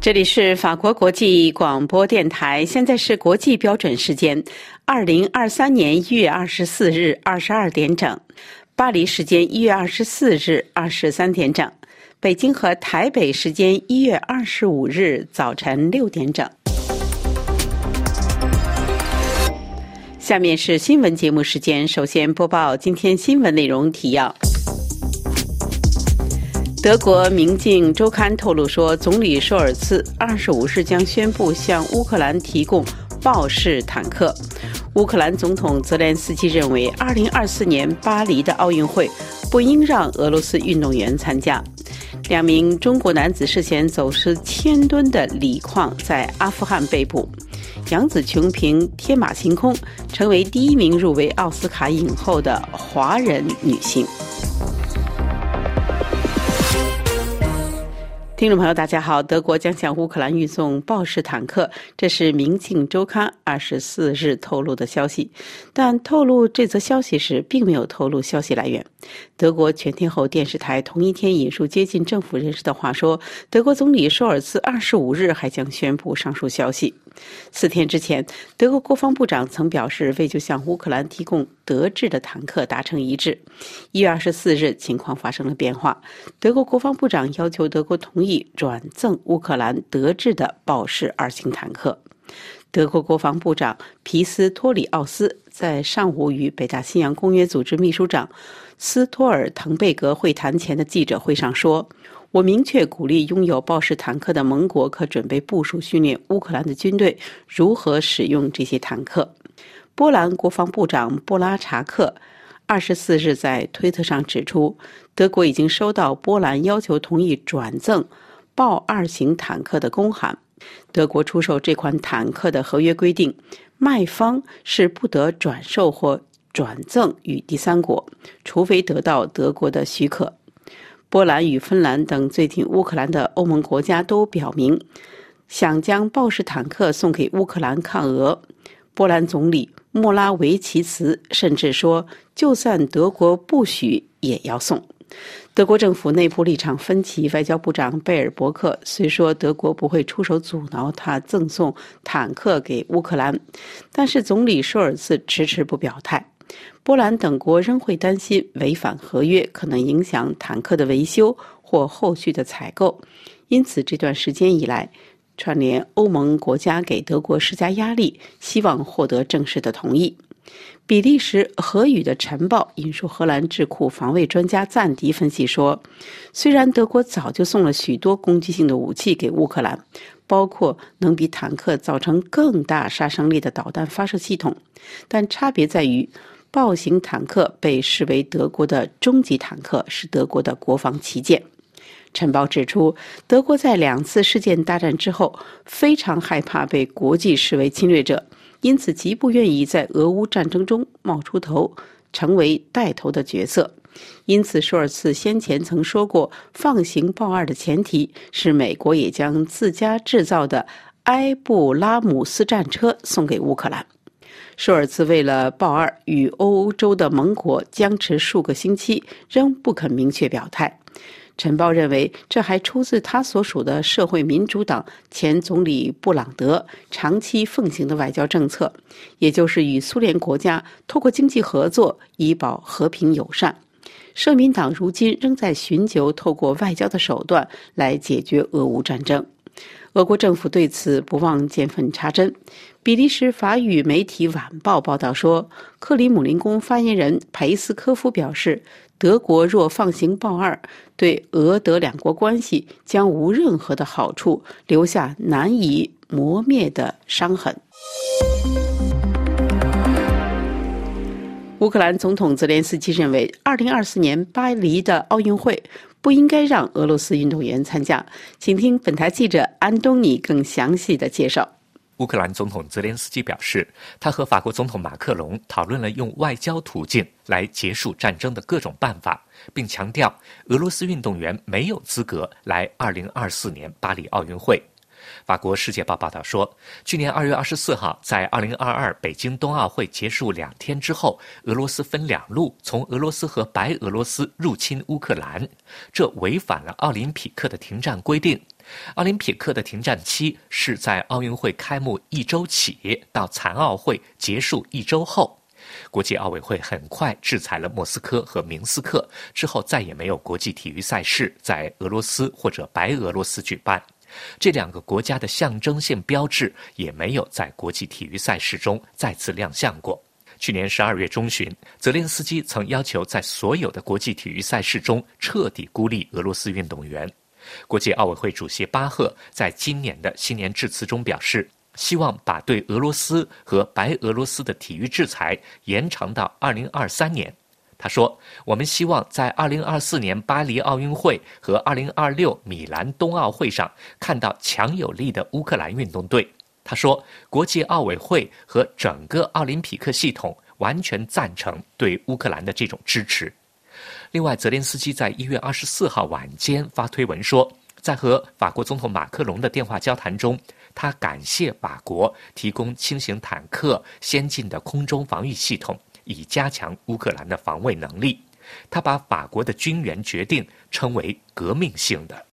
这里是法国国际广播电台，现在是国际标准时间2023年1月24日22点整，巴黎时间1月24日23点整，北京和台北时间1月25日早晨6点整。下面是新闻节目时间，首先播报今天新闻内容提要。德国《明镜周刊》透露说，总理舒尔茨25日将宣布向乌克兰提供豹式坦克。乌克兰总统泽连斯基认为，2024年巴黎的奥运会不应让俄罗斯运动员参加。2名中国男子涉嫌走私1000吨的锂矿，在阿富汗被捕。杨紫琼凭《天马行空》成为第1名入围奥斯卡影后的华人女性。听众朋友大家好，德国将向乌克兰运送豹式坦克，这是《明镜周刊》24日透露的消息，但透露这则消息时并没有透露消息来源。德国全天候电视台同一天引述接近政府人士的话说，德国总理舒尔茨25日还将宣布上述消息。4天之前，德国国防部长曾表示为就向乌克兰提供德制的坦克达成一致。1月24日，情况发生了变化，德国国防部长要求德国同意转赠乌克兰德制的豹式2型坦克。德国国防部长皮斯托里奥斯在上午与北大西洋公约组织秘书长斯托尔滕贝格会谈前的记者会上说，我明确鼓励拥有豹式坦克的盟国可准备部署训练乌克兰的军队如何使用这些坦克。波兰国防部长布拉查克24日在推特上指出，德国已经收到波兰要求同意转赠豹2型坦克的公函。德国出售这款坦克的合约规定，卖方是不得转售或转赠与第三国，除非得到德国的许可。波兰与芬兰等最近乌克兰的欧盟国家都表明想将豹式坦克送给乌克兰抗俄。波兰总理莫拉维奇茨甚至说，就算德国不许也要送。德国政府内部立场分歧，外交部长贝尔伯克虽说德国不会出手阻挠他赠送坦克给乌克兰，但是总理舒尔茨迟迟不表态。波兰等国仍会担心违反合约可能影响坦克的维修或后续的采购，因此这段时间以来，串联欧盟国家给德国施加压力，希望获得正式的同意。比利时荷语的晨报引述荷兰智库防卫专家赞迪分析说，虽然德国早就送了许多攻击性的武器给乌克兰，包括能比坦克造成更大杀伤力的导弹发射系统，但差别在于豹型坦克被视为德国的终极坦克，是德国的国防旗舰。晨报指出，德国在2次世界大战之后非常害怕被国际视为侵略者，因此极不愿意在俄乌战争中冒出头，成为带头的角色。因此舒尔茨先前曾说过，放行豹2的前提是美国也将自家制造的埃布拉姆斯战车送给乌克兰。舒尔茨为了豹2与欧洲的盟国僵持数个星期，仍不肯明确表态。晨报认为，这还出自他所属的社会民主党前总理布朗德长期奉行的外交政策，也就是与苏联国家透过经济合作以保和平友善。社民党如今仍在寻求透过外交的手段来解决俄乌战争。俄国政府对此不忘见缝插针。比利时法语媒体晚报报道说，克里姆林宫发言人佩斯科夫表示，德国若放行豹2，对俄德2国关系将无任何的好处，留下难以磨灭的伤痕。乌克兰总统泽连斯基认为，2024年巴黎的奥运会不应该让俄罗斯运动员参加。请听本台记者安东尼更详细的介绍。 乌克兰总统泽连斯基表示，他和法国总统马克龙讨论了用外交途径来结束战争的各种办法，并强调俄罗斯运动员没有资格来2024年巴黎奥运会。 法国《世界报》报道说，去年2月24号，在2022北京冬奥会结束2天之后，俄罗斯分2路从俄罗斯和白俄罗斯入侵乌克兰，这违反了奥林匹克的停战规定。奥林匹克的停战期是在奥运会开幕1周起到残奥会结束1周后。国际奥委会很快制裁了莫斯科和明斯克，之后再也没有国际体育赛事在俄罗斯或者白俄罗斯举办。这2个国家的象征性标志也没有在国际体育赛事中再次亮相过。去年12月中旬，泽连斯基曾要求在所有的国际体育赛事中彻底孤立俄罗斯运动员。国际奥委会主席巴赫在今年的新年致辞中表示，希望把对俄罗斯和白俄罗斯的体育制裁延长到2023年。他说，我们希望在2024年巴黎奥运会和2026米兰冬奥会上看到强有力的乌克兰运动队。他说，国际奥委会和整个奥林匹克系统完全赞成对乌克兰的这种支持。另外，泽连斯基在1月24号晚间发推文说，在和法国总统马克龙的电话交谈中，他感谢法国提供轻型坦克、先进的空中防御系统，以加强乌克兰的防卫能力。他把法国的军援决定称为革命性的。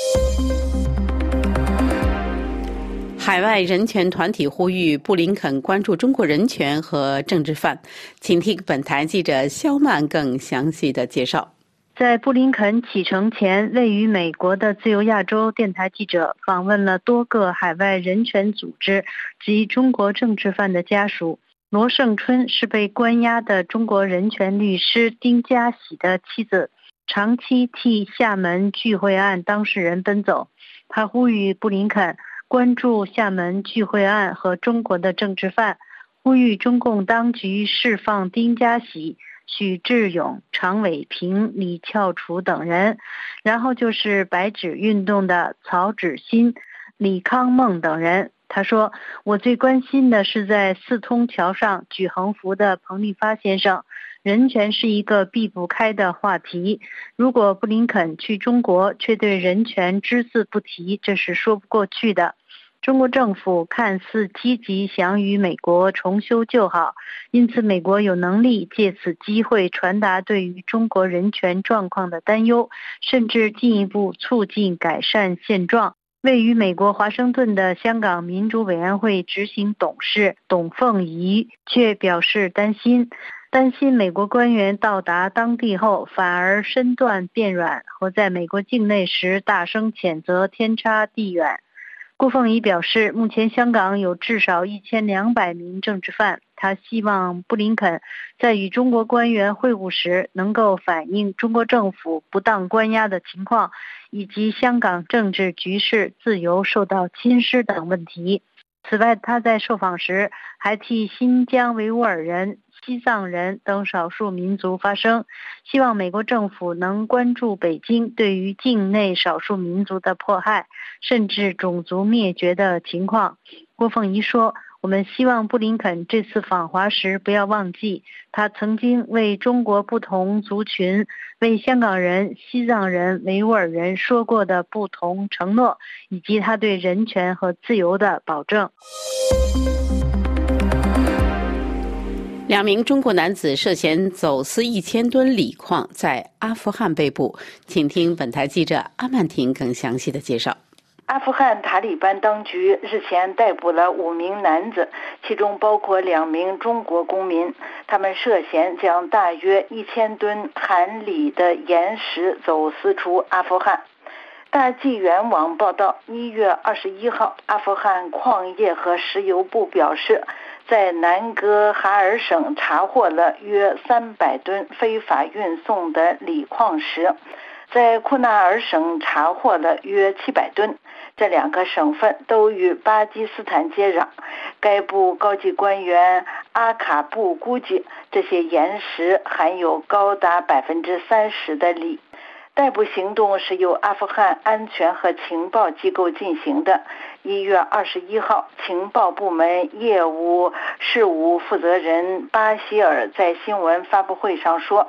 海外人权团体呼吁布林肯关注中国人权和政治犯，请听本台记者肖曼更详细的介绍。 在布林肯启程前，位于美国的自由亚洲电台记者访问了多个海外人权组织及中国政治犯的家属。罗胜春是被关押的中国人权律师丁家喜的妻子，长期替厦门聚会案当事人奔走。他呼吁布林肯关注厦门聚会案和中国的政治犯，呼吁中共当局释放丁家喜、许志勇、常伟平、李翘楚等人，然后就是白纸运动的曹芷欣、李康梦等人。他说，我最关心的是在四通桥上举横幅的彭立发先生，人权是一个避不开的话题，如果布林肯去中国却对人权只字不提，这是说不过去的。中国政府看似积极想与美国重修旧好，因此美国有能力借此机会传达对于中国人权状况的担忧，甚至进一步促进改善现状。位于美国华盛顿的香港民主委员会执行董事董凤仪却表示担心美国官员到达当地后反而身段变软，和在美国境内时大声谴责天差地远。顾凤仪表示，目前香港有至少1200名政治犯，他希望布林肯在与中国官员会晤时能够反映中国政府不当关押的情况，以及香港政治局势自由受到侵蚀等问题。此外，他在受访时还替新疆维吾尔人、西藏人等少数民族发声，希望美国政府能关注北京对于境内少数民族的迫害，甚至种族灭绝的情况。郭凤仪说，我们希望布林肯这次访华时不要忘记，他曾经为中国不同族群、为香港人、西藏人、维吾尔人说过的不同承诺，以及他对人权和自由的保证。 2名中国男子涉嫌走私1000吨锂矿，在阿富汗被捕。请听本台记者阿曼婷更详细的介绍。 阿富汗塔利班当局日前逮捕了5名男子，其中包括2名中国公民，他们涉嫌将大约1000吨含锂的岩石走私出阿富汗。大纪元网报道，1月21号，阿富汗矿业和石油部表示，在南哥哈尔省查获了约300吨非法运送的锂矿石，在库纳尔省查获了约700吨。这2个省份都与巴基斯坦接壤。该部高级官员阿卡布估计，这些岩石含有高达30%的锂。逮捕行动是由阿富汗安全和情报机构进行的。1月21号，情报部门业务事务负责人巴希尔在新闻发布会上说，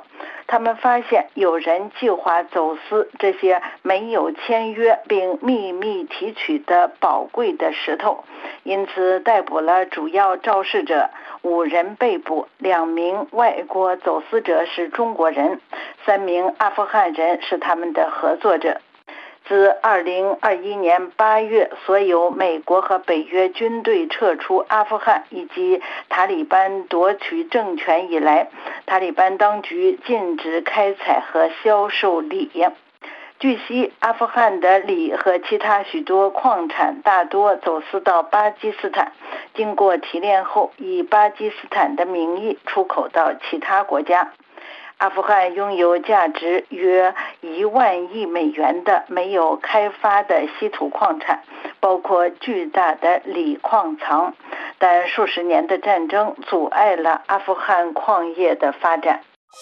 他们发现有人计划走私这些没有签约并秘密提取的宝贵的石头，因此逮捕了主要肇事者，5人被捕，2名外国走私者是中国人，3名阿富汗人是他们的合作者。自2021年8月，所有美国和北约军队撤出阿富汗以及塔利班夺取政权以来，塔利班当局禁止开采和销售锂。据悉，阿富汗的锂和其他许多矿产大多走私到巴基斯坦，经过提炼后以巴基斯坦的名义出口到其他国家。阿富汗拥有价值约1万亿美元的没有开发的稀土矿产，包括巨大的锂矿藏，但数十年的战争阻碍了阿富汗矿业的发展。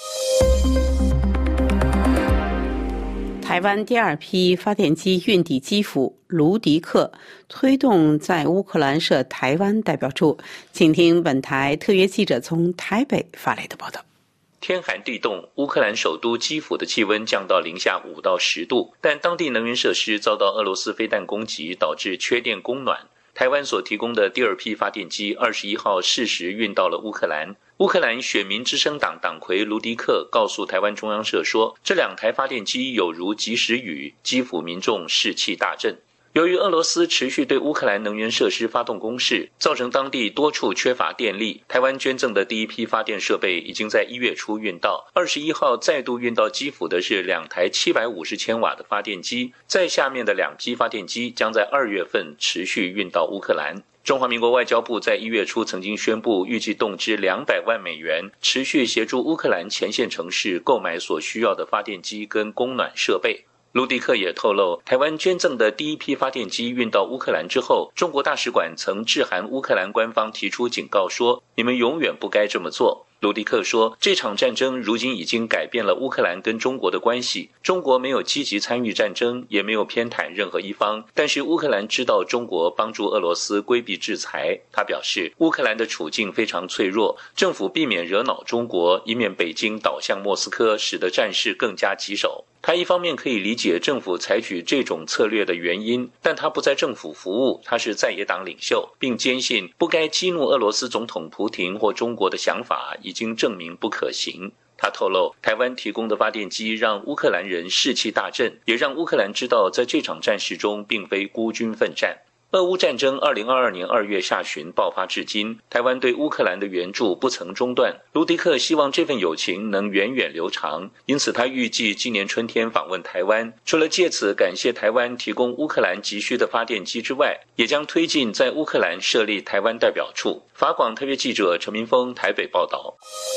台湾第2批发电机运抵基辅卢迪克，推动在乌克兰设台湾代表处。请听本台特约记者从台北发来的报道。 天寒地冻，乌克兰首都基辅的气温降到零下5到10度，但当地能源设施遭到俄罗斯飞弹攻击，导致缺电供暖。台湾所提供的第2批发电机21号适时运到了乌克兰。乌克兰选民之声党党魁卢迪克告诉台湾中央社说，这2台发电机有如及时雨，基辅民众士气大振。由于俄罗斯持续对乌克兰能源设施发动攻势，造成当地多处缺乏电力。台湾捐赠的第1批发电设备已经在1月初运到，21号再度运到基辅的是2台750千瓦的发电机，在下面的2批发电机将在2月份持续运到乌克兰。中华民国外交部在1月初曾经宣布，预计动支200万美元，持续协助乌克兰前线城市购买所需要的发电机跟供暖设备。卢迪克也透露，台湾捐赠的第1批发电机运到乌克兰之后，中国大使馆曾致函乌克兰官方提出警告说，你们永远不该这么做。卢迪克说，这场战争如今已经改变了乌克兰跟中国的关系，中国没有积极参与战争，也没有偏袒任何一方，但是乌克兰知道中国帮助俄罗斯规避制裁。他表示，乌克兰的处境非常脆弱，政府避免惹恼中国，以免北京倒向莫斯科，使得战事更加棘手。他一方面可以理解政府采取这种策略的原因，但他不在政府服务，他是在野党领袖，并坚信不该激怒俄罗斯总统普亭或中国的想法已经证明不可行。他透露，台湾提供的发电机让乌克兰人士气大振，也让乌克兰知道在这场战事中并非孤军奋战。俄乌战争2022年2月下旬爆发至今，台湾对乌克兰的援助不曾中断。卢迪克希望这份友情能源远流长，因此他预计今年春天访问台湾，除了借此感谢台湾提供乌克兰急需的发电机之外，也将推进在乌克兰设立台湾代表处。法广特约记者陈明峰台北报道。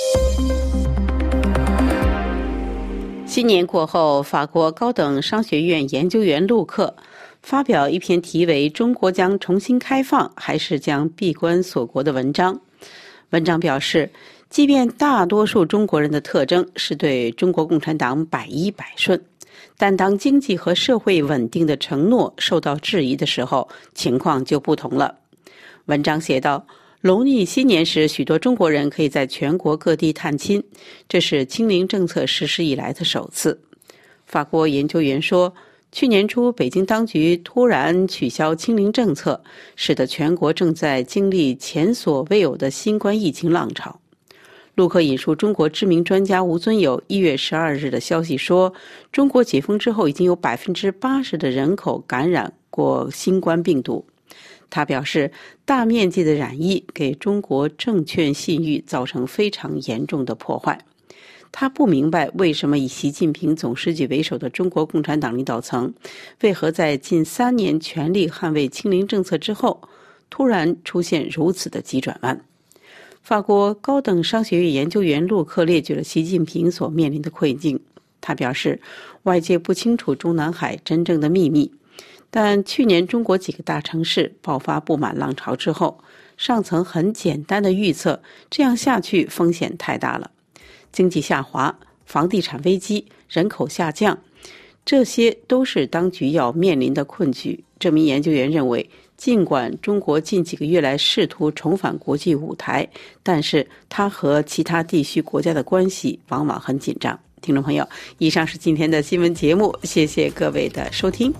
新年过后，法国高等商学院研究员陆克发表一篇题为《中国将重新开放还是将闭关锁国》的文章。文章表示，即便大多数中国人的特征是对中国共产党百依百顺，但当经济和社会稳定的承诺受到质疑的时候，情况就不同了。文章写道，农历新年时，许多中国人可以在全国各地探亲，这是清零政策实施以来的首次。法国研究员说，去年初北京当局突然取消清零政策，使得全国正在经历前所未有的新冠疫情浪潮。陆克引述中国知名专家吴尊友1月12日的消息说，中国解封之后已经有 80% 的人口感染过新冠病毒。他表示，大面积的染疫给中国证券信誉造成非常严重的破坏。他不明白为什么以习近平总书记为首的中国共产党领导层，为何在近3年全力捍卫清零政策之后，突然出现如此的急转弯。法国高等商学院研究员陆克列举了习近平所面临的困境。他表示，外界不清楚中南海真正的秘密，但去年中国几个大城市爆发不满浪潮之后，上层很简单的预测，这样下去风险太大了。经济下滑、房地产危机、人口下降，这些都是当局要面临的困局。这名研究员认为，尽管中国近几个月来试图重返国际舞台，但是它和其他地区国家的关系往往很紧张。 听众朋友，以上是今天的新闻节目，谢谢各位的收听。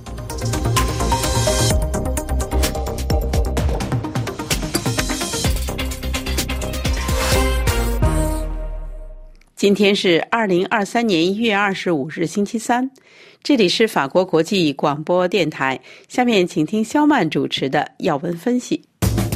今天是2023年1月25日星期三，这里是法国国际广播电台，下面请听肖曼主持的要闻分析。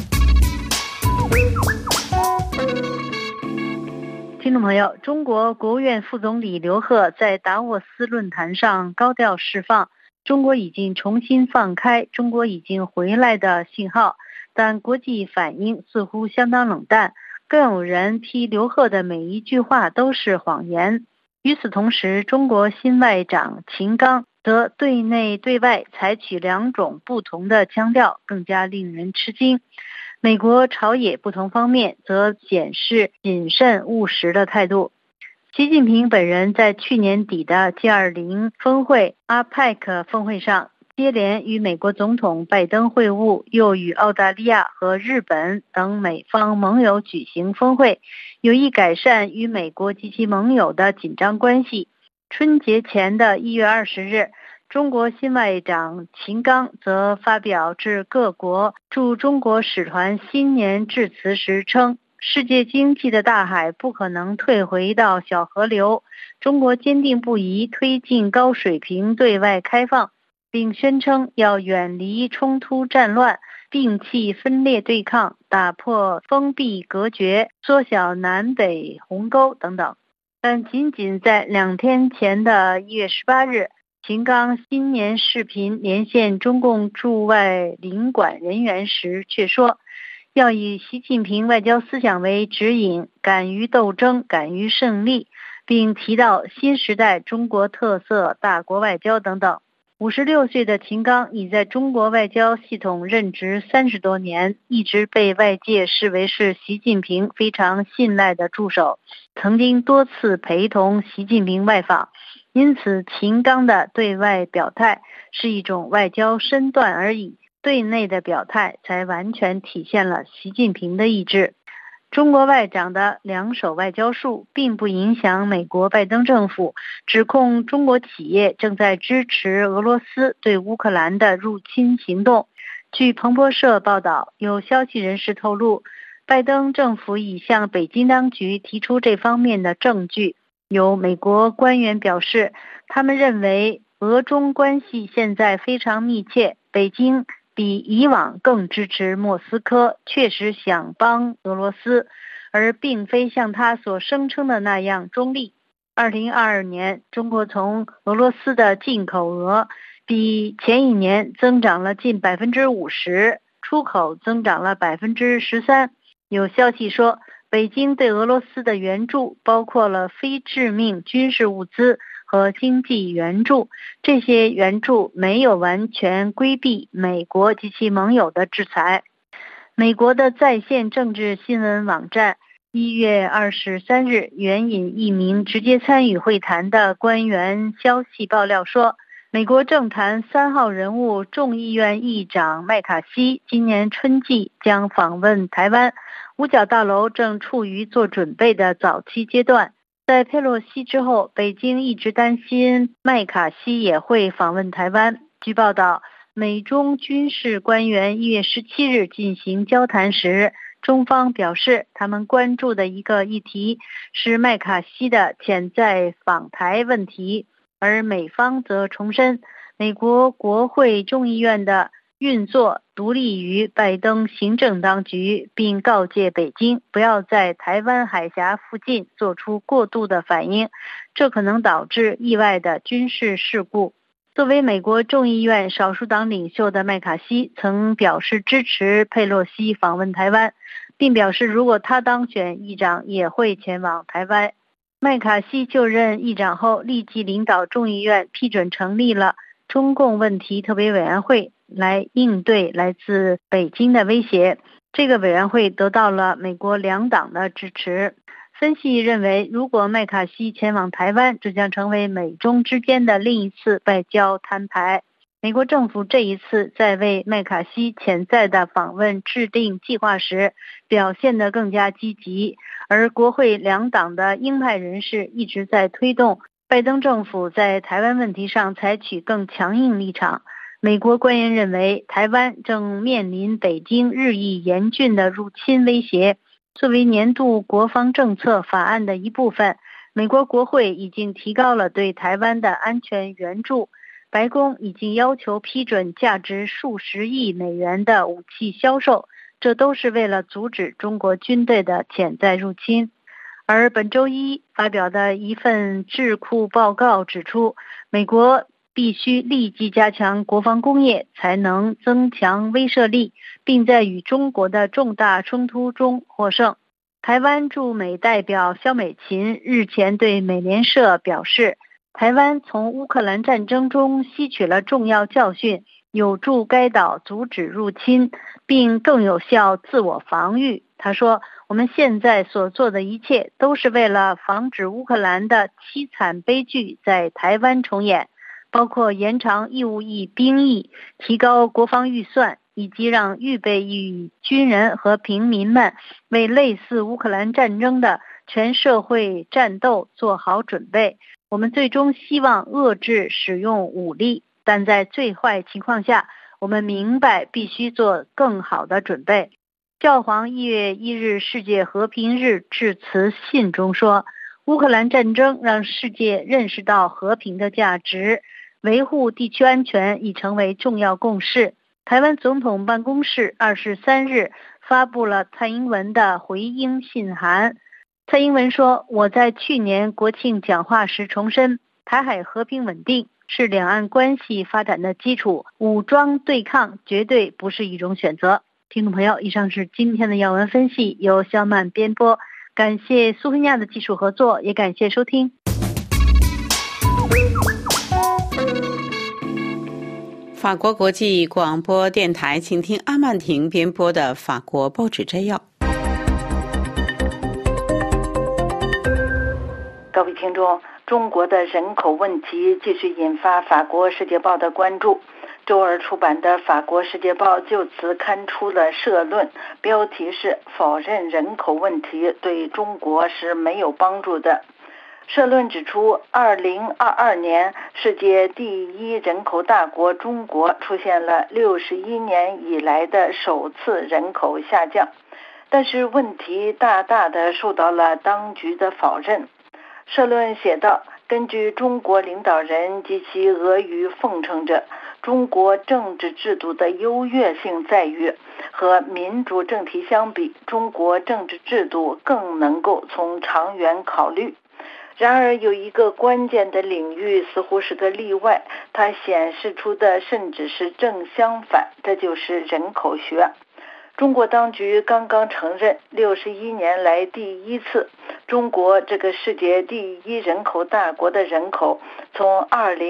听众朋友，中国国务院副总理刘鹤在达沃斯论坛上高调释放中国已经重新放开，中国已经回来的信号，但国际反应似乎相当冷淡，更有人批刘鹤的每一句话都是谎言。与此同时，中国新外长秦刚则对内对外采取两种不同的腔调，更加令人吃惊。美国朝野不同方面则显示谨慎务实的态度。习近平本人在去年底的 G20 峰会 APEC 峰会上，接连与美国总统拜登会晤，又与澳大利亚和日本等美方盟友举行峰会，有意改善与美国及其盟友的紧张关系。春节前的1月20日，中国新外长秦刚则发表致各国驻中国使团新年致辞时称，世界经济的大海不可能退回到小河流，中国坚定不移推进高水平对外开放，并宣称要远离冲突战乱，摒弃分裂对抗，打破封闭隔绝，缩小南北鸿沟等等。但仅仅在2天前的1月18日，秦刚新年视频连线中共驻外领馆人员时却说，要以习近平外交思想为指引，敢于斗争，敢于胜利，并提到新时代中国特色大国外交等等。56岁的秦刚已在中国外交系统任职30多年，一直被外界视为是习近平非常信赖的助手，曾经多次陪同习近平外访。因此，秦刚的对外表态是一种外交身段而已，对内的表态才完全体现了习近平的意志。中国外长的两手外交术并不影响美国拜登政府指控中国企业正在支持俄罗斯对乌克兰的入侵行动。据彭博社报道，有消息人士透露，拜登政府已向北京当局提出这方面的证据。有美国官员表示，他们认为俄中关系现在非常密切，北京比以往更支持莫斯科，确实想帮俄罗斯，而并非像他所声称的那样中立。2022年，中国从俄罗斯的进口额比前一年增长了近 50%， 出口增长了 13%。 有消息说，北京对俄罗斯的援助包括了非致命军事物资和经济援助，这些援助没有完全规避美国及其盟友的制裁。美国的在线政治新闻网站1月23日援引一名直接参与会谈的官员消息爆料说，美国政坛3号人物众议院议长麦卡锡今年春季将访问台湾，五角大楼正处于做准备的早期阶段。在佩洛西之后，北京一直担心麦卡锡也会访问台湾。据报道，美中军事官员1月17日进行交谈时，中方表示他们关注的一个议题是麦卡锡的潜在访台问题，而美方则重申美国国会众议院的运作独立于拜登行政当局，并告诫北京不要在台湾海峡附近做出过度的反应，这可能导致意外的军事事故。作为美国众议院少数党领袖的麦卡锡曾表示支持佩洛西访问台湾，并表示如果他当选议长也会前往台湾。麦卡锡就任议长后，立即领导众议院批准成立了中共问题特别委员会，来应对来自北京的威胁。这个委员会得到了美国2党的支持。分析认为，如果麦卡锡前往台湾，这将成为美中之间的另一次外交摊牌。美国政府这一次在为麦卡锡潜在的访问制定计划时表现得更加积极，而国会2党的鹰派人士一直在推动拜登政府在台湾问题上采取更强硬立场。美国官员认为，台湾正面临北京日益严峻的入侵威胁。作为年度国防政策法案的一部分，美国国会已经提高了对台湾的安全援助。白宫已经要求批准价值数十亿美元的武器销售，这都是为了阻止中国军队的潜在入侵。而本周一发表的一份智库报告指出，美国必须立即加强国防工业，才能增强威慑力，并在与中国的重大冲突中获胜。台湾驻美代表萧美琴日前对美联社表示，台湾从乌克兰战争中吸取了重要教训，有助该岛阻止入侵，并更有效自我防御。他说，我们现在所做的一切都是为了防止乌克兰的凄惨悲剧在台湾重演，包括延长义务役兵役、提高国防预算，以及让预备役军人和平民们为类似乌克兰战争的全社会战斗做好准备。我们最终希望遏制使用武力，但在最坏情况下，我们明白必须做更好的准备。教皇1月1日世界和平日致辞信中说，乌克兰战争让世界认识到和平的价值，维护地区安全已成为重要共识。台湾总统办公室23日发布了蔡英文的回应信函。蔡英文说，我在去年国庆讲话时重申，台海和平稳定是两岸关系发展的基础，武装对抗绝对不是一种选择。听众朋友，以上是今天的要闻分析，由肖曼编播，感谢苏菲亚的技术合作，也感谢收听。 法国国际广播电台，请听阿曼婷编播的法国报纸摘要。 各位听众，中国的人口问题继续引发法国世界报的关注。周二出版的法国世界报就此刊出了社论，标题是否认人口问题对中国是没有帮助的。社论指出，2022年世界第一人口大国中国出现了61年以来的首次人口下降，但是问题大大的受到了当局的否认。社论写道，根据中国领导人及其阿谀奉承者，中国政治制度的优越性在于，和民主政体相比，中国政治制度更能够从长远考虑。然而有一个关键的领域似乎是个例外，它显示出的甚至是正相反，这就是人口学。中国当局刚刚承认61年来第一次，中国这个世界第一人口大国的人口从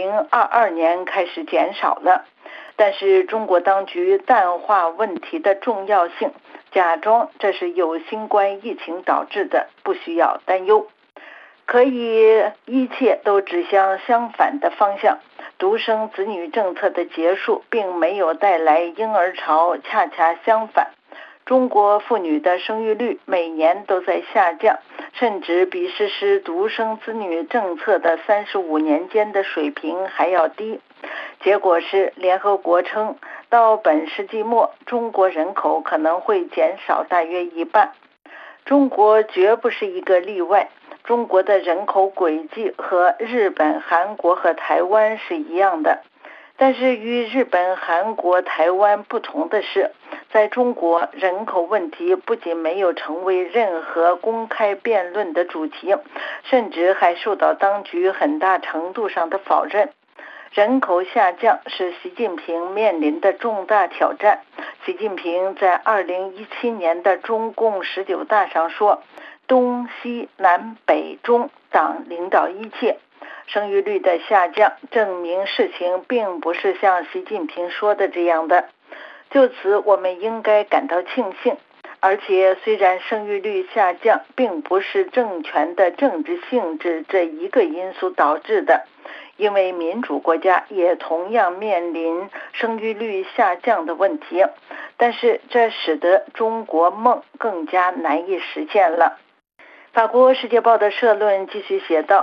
2022年开始减少了。但是中国当局淡化问题的重要性，假装这是由新冠疫情导致的，不需要担忧。可以一切都指向相反的方向。独生子女政策的结束并没有带来婴儿潮，恰恰相反。中国妇女的生育率每年都在下降，甚至比实施独生子女政策的35年间的水平还要低。结果是联合国称，到本世纪末，中国人口可能会减少大约一半。中国绝不是一个例外。中国的人口轨迹和日本、韩国和台湾是一样的，但是与日本、韩国、台湾不同的是，在中国人口问题不仅没有成为任何公开辩论的主题，甚至还受到当局很大程度上的否认。人口下降是习近平面临的重大挑战。习近平在2017年的中共19大上说，东西南北中党领导一切。生育率的下降证明事情并不是像习近平说的这样的，就此我们应该感到庆幸。而且虽然生育率下降并不是政权的政治性质这一个因素导致的，因为民主国家也同样面临生育率下降的问题，但是这使得中国梦更加难以实现了。法国世界报的社论继续写道，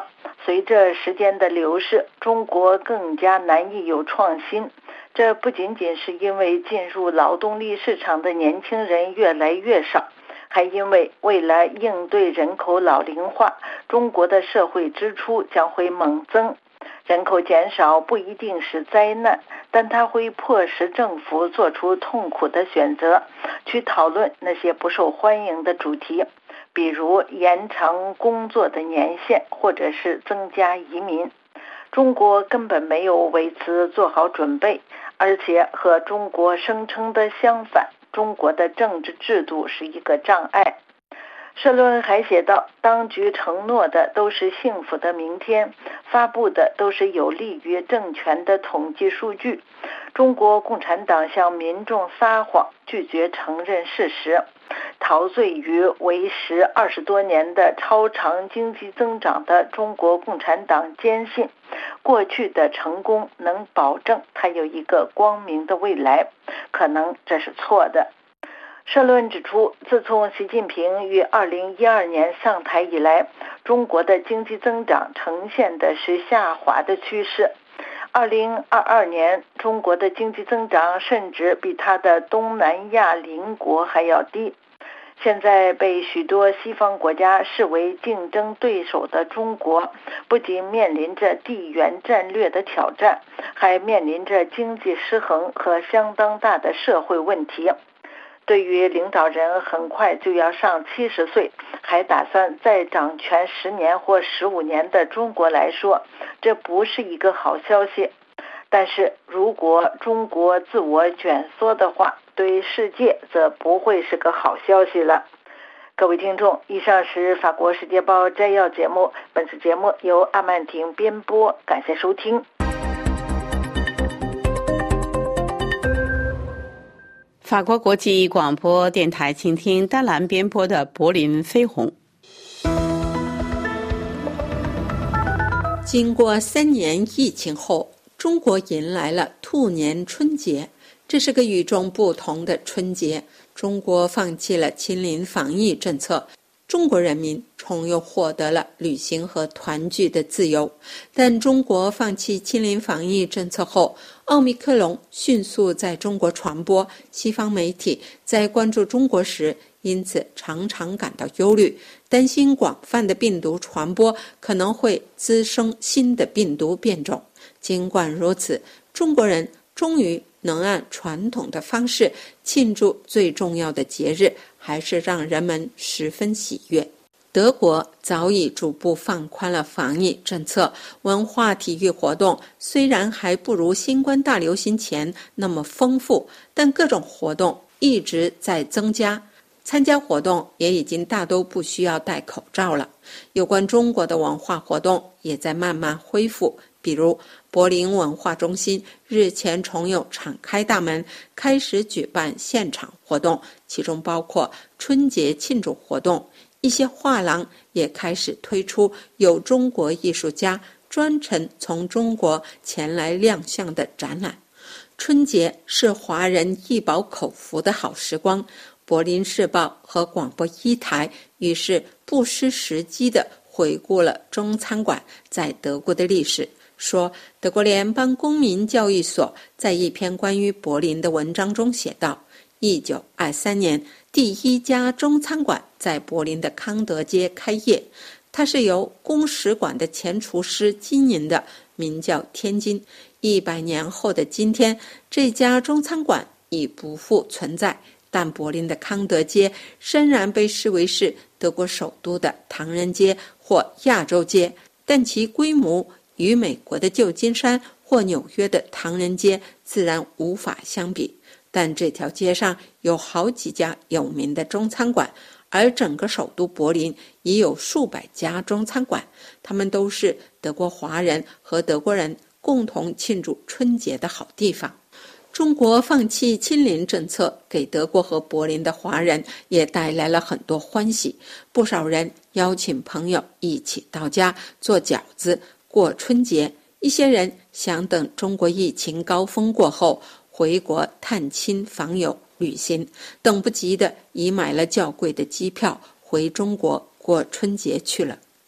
随着时间的流逝，中国更加难以有创新。这不仅仅是因为进入劳动力市场的年轻人越来越少，还因为为了应对人口老龄化，中国的社会支出将会猛增。人口减少不一定是灾难，但它会迫使政府做出痛苦的选择，去讨论那些不受欢迎的主题，比如延长工作的年限，或者是增加移民。中国根本没有为此做好准备，而且和中国声称的相反，中国的政治制度是一个障碍。社论还写道，当局承诺的都是幸福的明天，发布的都是有利于政权的统计数据。中国共产党向民众撒谎，拒绝承认事实，陶醉于维持20多年的超长经济增长的中国共产党坚信，过去的成功能保证它有一个光明的未来，可能这是错的。社论指出，自从习近平于2012年上台以来，中国的经济增长呈现的是下滑的趋势。2022年，中国的经济增长甚至比它的东南亚邻国还要低。现在被许多西方国家视为竞争对手的中国，不仅面临着地缘战略的挑战，还面临着经济失衡和相当大的社会问题。对于领导人很快就要上70岁，还打算再掌权10年或15年的中国来说，这不是一个好消息。但是如果中国自我卷缩的话，对世界则不会是个好消息了。各位听众，以上是法国世界报摘要节目，本次节目由阿曼婷编播，感谢收听。 法国国际广播电台，请听丹兰编播的柏林飞鸿。 经过3年疫情后，中国迎来了兔年春节，这是个与众不同的春节。中国放弃了清零防疫政策，中国人民重又获得了旅行和团聚的自由。但中国放弃清零防疫政策后，奥密克戎迅速在中国传播，西方媒体在关注中国时，因此常常感到忧虑，担心广泛的病毒传播可能会滋生新的病毒变种。尽管如此，中国人终于能按传统的方式庆祝最重要的节日，还是让人们十分喜悦。德国早已逐步放宽了防疫政策，文化体育活动虽然还不如新冠大流行前那么丰富，但各种活动一直在增加，参加活动也已经大都不需要戴口罩了。有关中国的文化活动也在慢慢恢复，比如柏林文化中心日前重又敞开大门，开始举办现场活动，其中包括春节庆祝活动。一些画廊也开始推出有中国艺术家专程从中国前来亮相的展览。春节是华人易饱口福的好时光，柏林市报和广播1台于是不失时机地回顾了中餐馆在德国的历史，说德国联邦公民教育所在一篇关于柏林的文章中写道，1923年第一家中餐馆在柏林的康德街开业，它是由公使馆的前厨师经营的，名叫天津。100年后的今天，这家中餐馆已不复存在，但柏林的康德街仍然被视为是德国首都的唐人街或亚洲街，但其规模与美国的旧金山或纽约的唐人街自然无法相比。但这条街上有好几家有名的中餐馆，而整个首都柏林也有数百家中餐馆，他们都是德国华人和德国人共同庆祝春节的好地方。中国放弃清零政策，给德国和柏林的华人也带来了很多欢喜。不少人邀请朋友一起到家做饺子过春节，一些人想等中国疫情高峰过后回国探亲访友旅行，等不及的已买了较贵的机票回中国过春节去了。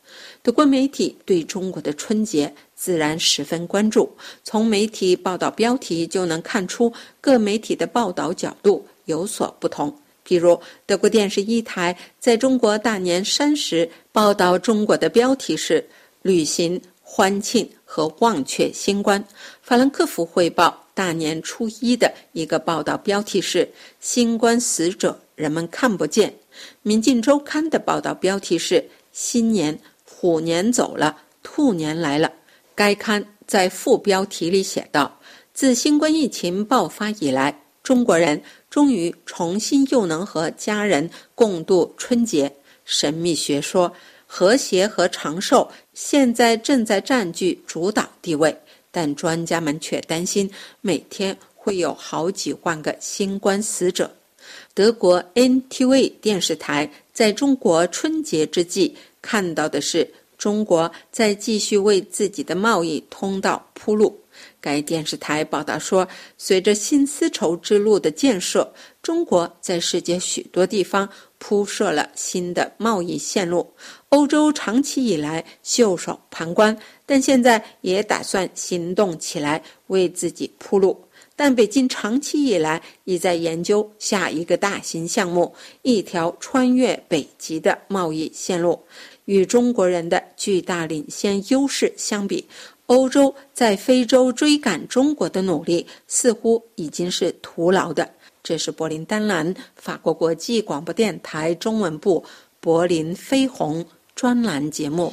德国媒体对中国的春节自然十分关注，从媒体报道标题就能看出各媒体的报道角度有所不同。比如德国电视一台在中国大年30报道中国的标题是旅行、欢庆和忘却新冠。法兰克福汇报大年初1的一个报道标题是新冠死者人们看不见。民进周刊的报道标题是新年虎年走了，兔年来了。该刊在副标题里写道，自新冠疫情爆发以来，中国人终于重新又能和家人共度春节。神秘学说和谐和长寿现在正在占据主导地位，但专家们却担心每天会有好几万个新冠死者。德国 NTV 电视台在中国春节之际看到的是中国在继续为自己的贸易通道铺路。该电视台报道说，随着新丝绸之路的建设，中国在世界许多地方铺设了新的贸易线路。欧洲长期以来袖手旁观，但现在也打算行动起来，为自己铺路。但北京长期以来已在研究下一个大型项目，一条穿越北极的贸易线路。与中国人的巨大领先优势相比，欧洲在非洲追赶中国的努力似乎已经是徒劳的。这是柏林丹兰法国国际广播电台中文部柏林飞鸿专栏节目。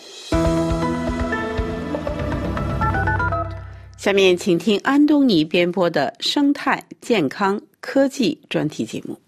下面请听安东尼编播的生态健康科技专题节目。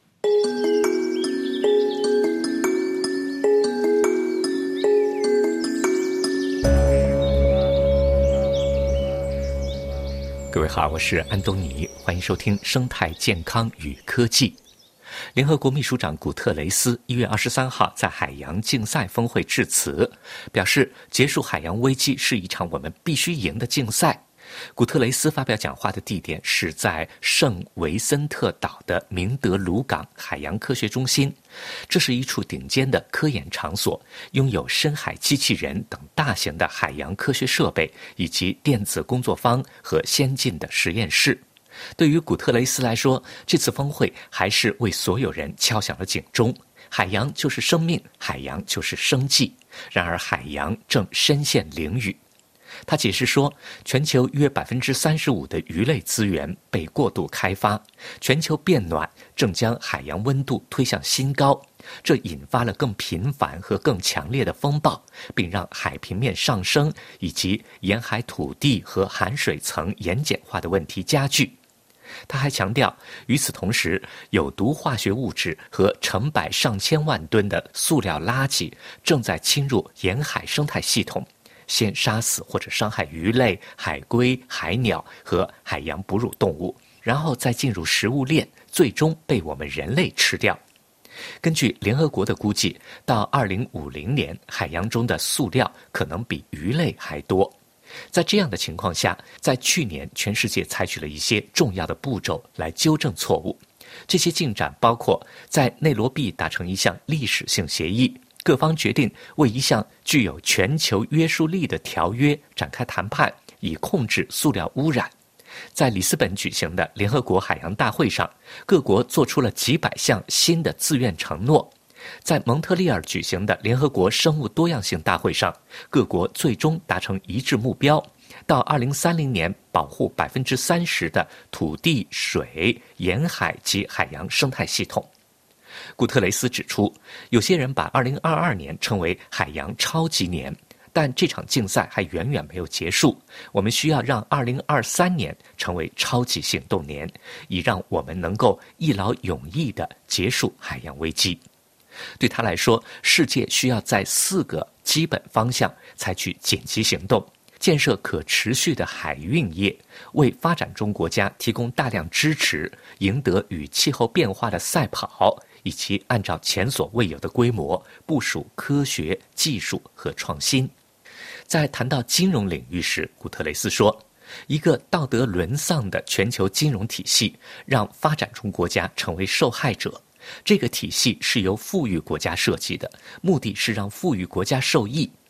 各位好，我是安东尼，欢迎收听生态健康与科技。联合国秘书长古特雷斯1月23号在海洋竞赛峰会致辞，表示结束海洋危机是一场我们必须赢的竞赛。古特雷斯发表讲话的地点是在圣维森特岛的明德鲁港海洋科学中心，这是一处顶尖的科研场所，拥有深海机器人等大型的海洋科学设备，以及电子工作坊和先进的实验室。对于古特雷斯来说，这次峰会还是为所有人敲响了警钟。海洋就是生命，海洋就是生计，然而海洋正深陷囹圄。他解释说，全球约 35% 的鱼类资源被过度开发，全球变暖正将海洋温度推向新高，这引发了更频繁和更强烈的风暴，并让海平面上升以及沿海土地和含水层盐碱化的问题加剧。他还强调，与此同时，有毒化学物质和成百上千万吨的塑料垃圾正在侵入沿海生态系统，先杀死或者伤害鱼类、海龟、海鸟和海洋哺乳动物，然后再进入食物链，最终被我们人类吃掉。根据联合国的估计，到2050年，海洋中的塑料可能比鱼类还多。在这样的情况下，在去年全世界采取了一些重要的步骤来纠正错误。这些进展包括在内罗毕达成一项历史性协议，各方决定为一项具有全球约束力的条约展开谈判，以控制塑料污染。在里斯本举行的联合国海洋大会上，各国做出了几百项新的自愿承诺。在蒙特利尔举行的联合国生物多样性大会上，各国最终达成一致目标，到2030年保护 30% 的土地、水、沿海及海洋生态系统。古特雷斯指出，有些人把2022年称为海洋超级年，但这场竞赛还远远没有结束，我们需要让2023年成为超级行动年，以让我们能够一劳永逸地结束海洋危机。对他来说，世界需要在4个基本方向采取紧急行动：建设可持续的海运业，为发展中国家提供大量支持，赢得与气候变化的赛跑，以及按照前所未有的规模部署科学技术和创新。在谈到金融领域时，古特雷斯说，一个道德沦丧的全球金融体系让发展中国家成为受害者。这个体系是由富裕国家设计的，目的是让富裕国家受益。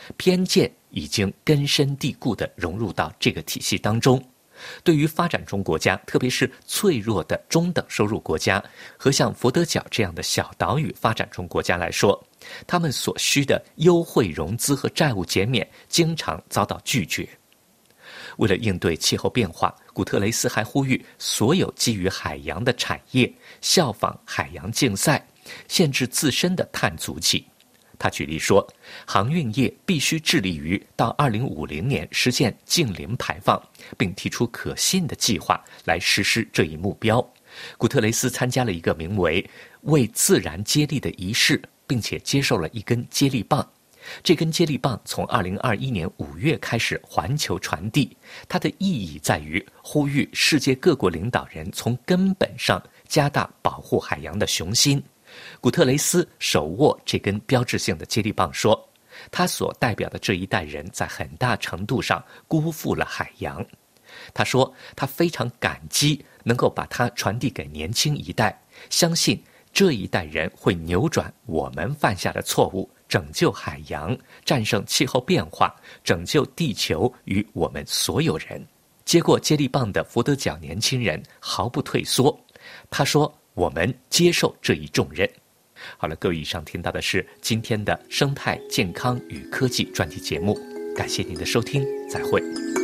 偏见已经根深蒂固地融入到这个体系当中。对于发展中国家，特别是脆弱的中等收入国家和像佛得角这样的小岛屿发展中国家来说，他们所需的优惠融资和债务减免经常遭到拒绝。为了应对气候变化，古特雷斯还呼吁所有基于海洋的产业效仿海洋竞赛，限制自身的碳足迹。他举例说，航运业必须致力于到2050年实现净零排放，并提出可信的计划来实施这一目标。古特雷斯参加了一个名为“为自然接力”的仪式，并且接受了一根接力棒。这根接力棒从2021年5月开始环球传递，它的意义在于呼吁世界各国领导人从根本上加大保护海洋的雄心。古特雷斯手握这根标志性的接力棒说，他所代表的这一代人在很大程度上辜负了海洋。他说，他非常感激能够把它传递给年轻一代，相信这一代人会扭转我们犯下的错误，拯救海洋，战胜气候变化，拯救地球与我们所有人。接过接力棒的佛得角年轻人毫不退缩，他说，我们接受这一重任。好了，各位，以上听到的是今天的生态健康与科技专题节目，感谢您的收听，再会。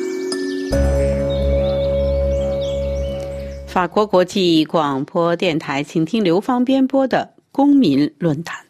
法国国际广播电台，请听刘芳编播的公民论坛。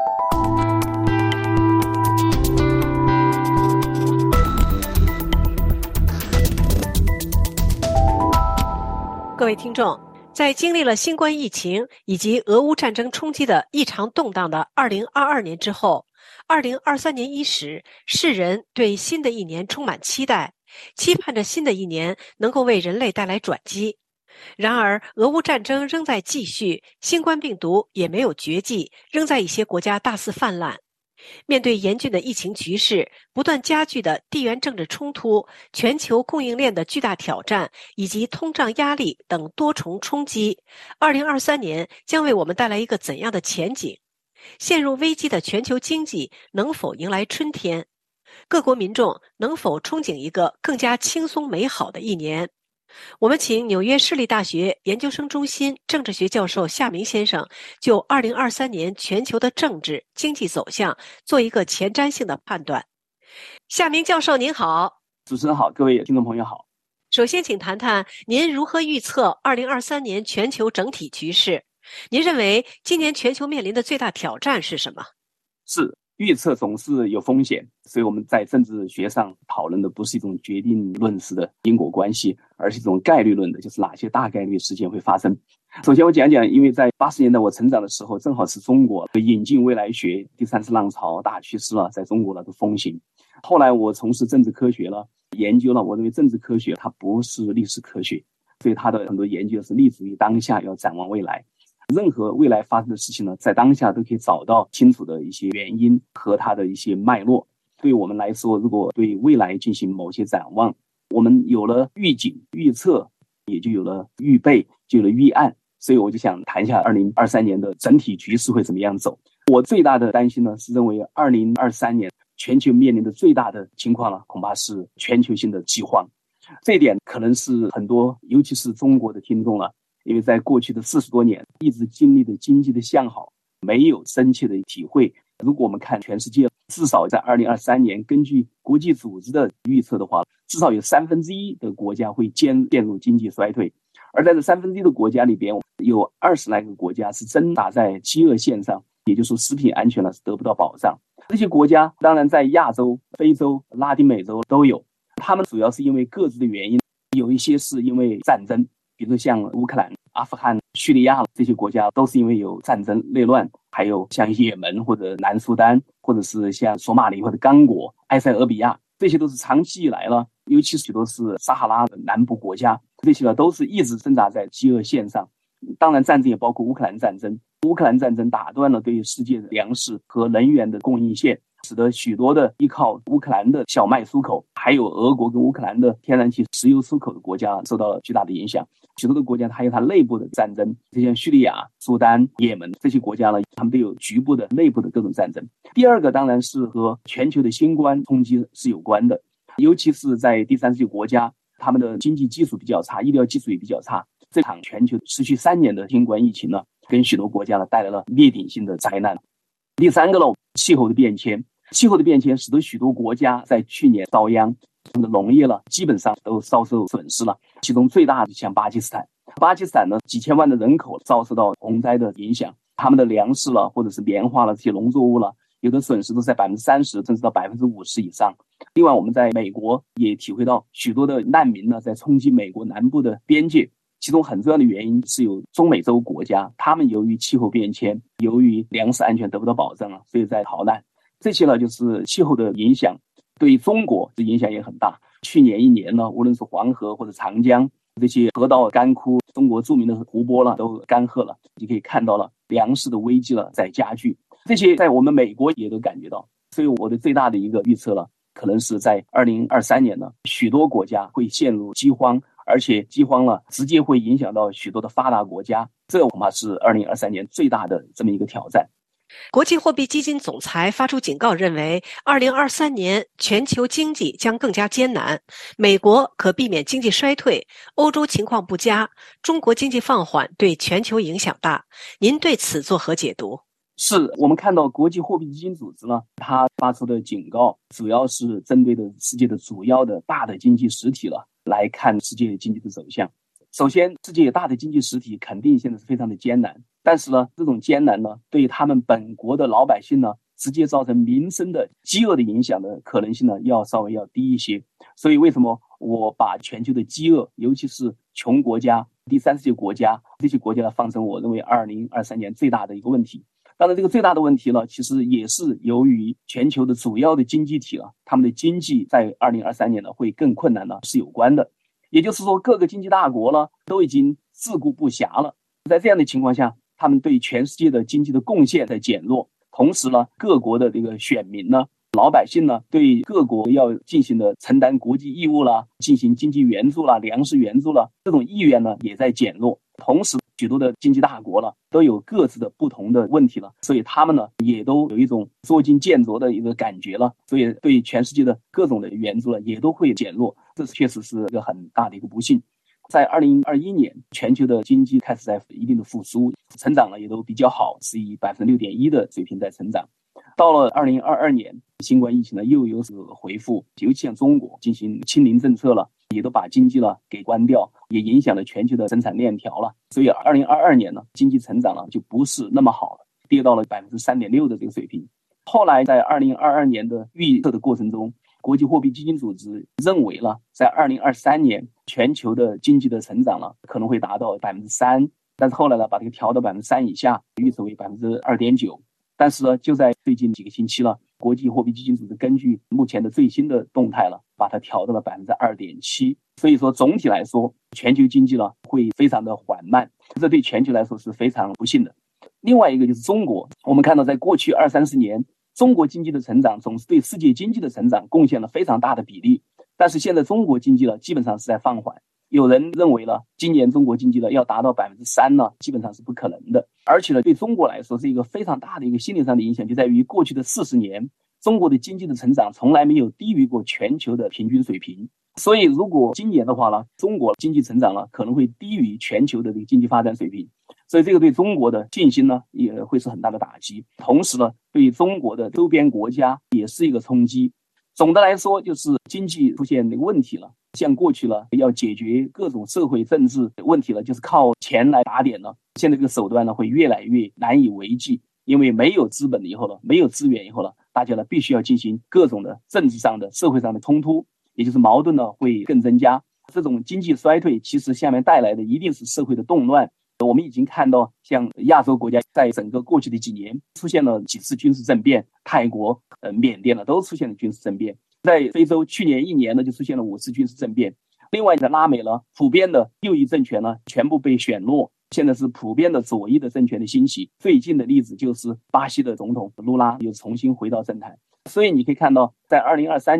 各位听众，在经历了新冠疫情以及俄乌战争冲击的异常动荡的2022年之后，2023年伊始，世人对新的一年充满期待，期盼着新的一年能够为人类带来转机。然而，俄乌战争仍在继续，新冠病毒也没有绝迹，仍在一些国家大肆泛滥。面对严峻的疫情局势，不断加剧的地缘政治冲突、全球供应链的巨大挑战以及通胀压力等多重冲击，2023年将为我们带来一个怎样的前景？陷入危机的全球经济能否迎来春天？各国民众能否憧憬一个更加轻松美好的一年？我们请纽约市立大学研究生中心政治学教授夏明先生就2023年全球的政治经济走向做一个前瞻性的判断。夏明教授您好。 主持人好，各位听众朋友好。 首先请谈谈您如何预测2023年全球整体局势？您认为今年全球面临的最大挑战是什么？ 是预测总是有风险，所以我们在政治学上讨论的不是一种决定论式的因果关系，而是一种概率论的，就是哪些大概率事件会发生。首先我讲讲，因为在80年代我成长的时候，正好是中国引进未来学第三次浪潮大趋势了，在中国的风行。后来我从事政治科学了，研究了，我认为政治科学它不是历史科学，所以它的很多研究是立足于当下，要展望未来。任何未来发生的事情呢，在当下都可以找到清楚的一些原因和它的一些脉络。对我们来说，如果对未来进行某些展望，我们有了预警、预测，也就有了预备，就有了预案。所以我就想谈一下2023年的整体局势会怎么样走。我最大的担心呢，是认为2023年全球面临的最大的情况呢，恐怕是全球性的饥荒。这一点可能是很多，尤其是中国的听众了，因为在过去的40多年一直经历的经济的向好，没有深切的体会。如果我们看全世界，至少在2023年，根据国际组织的预测的话，至少有1/3的国家会陷入经济衰退。而在这1/3的国家里边，有20来个国家是挣扎在饥饿线上，也就是说食品安全呢是得不到保障。这些国家当然在亚洲、非洲、拉丁美洲都有，他们主要是因为各自的原因，有一些是因为战争，比如像乌克兰、阿富汗、叙利亚这些国家都是因为有战争内乱，还有像也门或者南苏丹，或者是像索马里或者刚果、埃塞俄比亚，这些都是长期以来了，尤其是许多是撒哈拉的南部国家，这些都是一直挣扎在饥饿线上。当然战争也包括乌克兰战争，乌克兰战争打断了对世界的粮食和能源的供应线，使得许多的依靠乌克兰的小麦出口，还还有俄国跟乌克兰的天然气、石油出口的国家受到了巨大的影响。许多的国家还有它内部的战争，就像叙利亚、苏丹、也门这些国家呢，他们都有局部的内部的各种战争。第二个当然是和全球的新冠冲击是有关的，尤其是在第三世界国家，他们的经济基础比较差，医疗技术也比较差。这场全球持续3年的新冠疫情呢，跟许多国家呢带来了灭顶性的灾难。第三个呢，气候的变迁。气候的变迁使得许多国家在去年遭殃，他们的农业呢基本上都遭受损失了。其中最大的像巴基斯坦呢几千万的人口遭受到洪灾的影响，他们的粮食了或者是棉花了这些农作物了，有的损失都在 30%甚至到 50% 以上。另外我们在美国也体会到许多的难民呢在冲击美国南部的边界，其中很重要的原因是有中美洲国家，他们由于气候变迁，由于粮食安全得不到保障啊，所以在逃难。这些呢就是气候的影响，对中国的影响也很大。去年1年呢，无论是黄河或者长江这些河道干枯，中国著名的湖泊呢都干涸了，你可以看到了粮食的危机了在加剧，这些在我们美国也都感觉到。所以我的最大的一个预测了，可能是在2023年呢，许多国家会陷入饥荒，而且饥荒了直接会影响到许多的发达国家，这恐怕是2023年最大的这么一个挑战。 国际货币基金总裁发出警告，认为2023年全球经济将更加艰难，美国可避免经济衰退，欧洲情况不佳，中国经济放缓对全球影响大。您对此作何解读？ 是我们看到国际货币基金组织呢，它发出的警告主要是针对的世界的主要的大的经济实体了，来看世界经济的走向。首先，世界大的经济实体肯定现在是非常的艰难，但是呢，这种艰难呢，对他们本国的老百姓呢，直接造成民生的饥饿的影响的可能性呢，稍微要低一些。所以为什么我把全球的饥饿，尤其是穷国家、第三世界国家这些国家呢，放成我认为2023年最大的一个问题。当然，这个最大的问题呢，其实也是由于全球的主要的经济体他们的经济在2023年呢会更困难呢是有关的。也就是说，各个经济大国呢都已经自顾不暇了。在这样的情况下，他们对全世界的经济的贡献在减弱，同时呢，各国的这个选民呢、老百姓呢，对各国要进行的承担国际义务啦、进行经济援助啦、粮食援助啦，这种意愿呢也在减弱。同时，许多的经济大国了都有各自的不同的问题了，所以他们呢也都有一种捉襟见肘的一个感觉了，所以对全世界的各种的援助了也都会减弱，这确实是一个很大的一个不幸。在2021年，全球的经济开始在一定的复苏，成长了也都比较好，是以 6.1% 的水平在成长。到了2022年，新冠疫情呢又有所回复，尤其像中国进行清零政策了，也都把经济了给关掉，也影响了全球的生产链条了。所以2022年呢，经济成长了就不是那么好了，跌到了 3.6% 的这个水平。后来在2022年的预测的过程中，国际货币基金组织认为了，在2023年全球的经济的成长了可能会达到 3%， 但是后来呢把这个调到 3% 以下，预测为 2.9%。但是呢，就在最近几个星期了，国际货币基金组织根据目前的最新的动态了，把它调到了 2.7%。所以说总体来说，全球经济呢会非常的缓慢，这对全球来说是非常不幸的。另外一个就是中国，我们看到在过去20-30年，中国经济的成长总是对世界经济的成长贡献了非常大的比例，但是现在中国经济呢基本上是在放缓。有人认为呢，今年中国经济呢要达到 3% 呢，基本上是不可能的。而且呢，对中国来说是一个非常大的一个心理上的影响，就在于过去的40年，中国的经济的成长从来没有低于过全球的平均水平。所以如果今年的话呢，中国经济成长了可能会低于全球的这个经济发展水平，所以这个对中国的信心呢也会是很大的打击，同时呢，对中国的周边国家也是一个冲击。总的来说，就是经济出现那个问题了，像过去了要解决各种社会政治问题了，就是靠钱来打点了，现在这个手段呢会越来越难以为继，因为没有资本以后了，没有资源以后了，大家呢必须要进行各种的政治上的、社会上的冲突，也就是矛盾呢会更增加。这种经济衰退其实下面带来的一定是社会的动乱。我们已经看到，像亚洲国家在整个过去的几年出现了几次军事政变，泰国、缅甸呢都出现了军事政变。在非洲去年1年呢就出现了5次军事政变。另外在拉美呢，普遍的右翼政权呢全部被选落，现在是普遍的左翼的政权的兴起。最近的例子就是巴西的总统卢拉又重新回到政坛。所以你可以看到，在2023年呢，